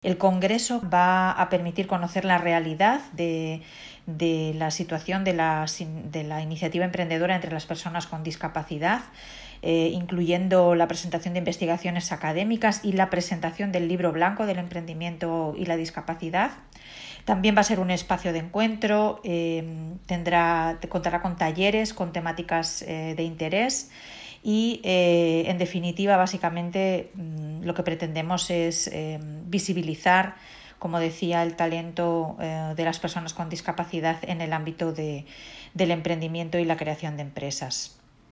El Congreso va a permitir conocer la realidad de la situación de la iniciativa emprendedora entre las personas con discapacidad, incluyendo la presentación de investigaciones académicas y la presentación del libro blanco del emprendimiento y la discapacidad. También va a ser un espacio de encuentro, contará con talleres con temáticas de interés y, en definitiva, básicamente lo que pretendemos es visibilizar, como decía, el talento de las personas con discapacidad en el ámbito del emprendimiento y la creación de empresas.